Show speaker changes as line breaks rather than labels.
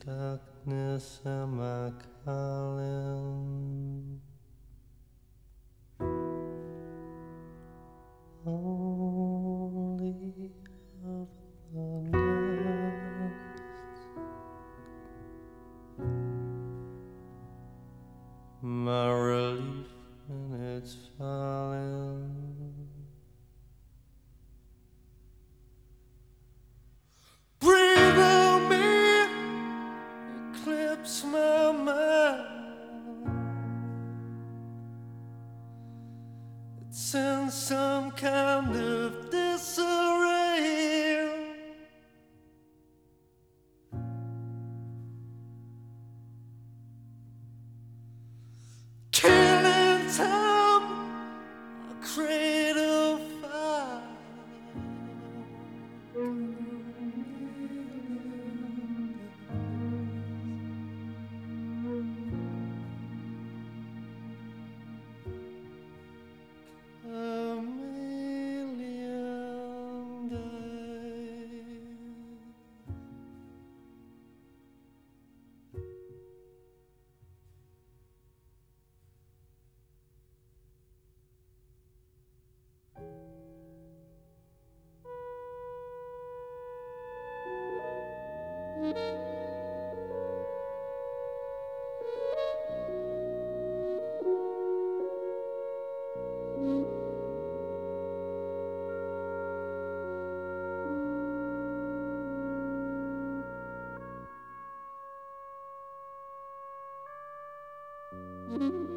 darkness am I calling? Only of the nest, my relief in its falling. Breathe on me, eclipse my mind. It's in some kind of disarray. Killing time, a cradle fire. A million days. Mm-hmm.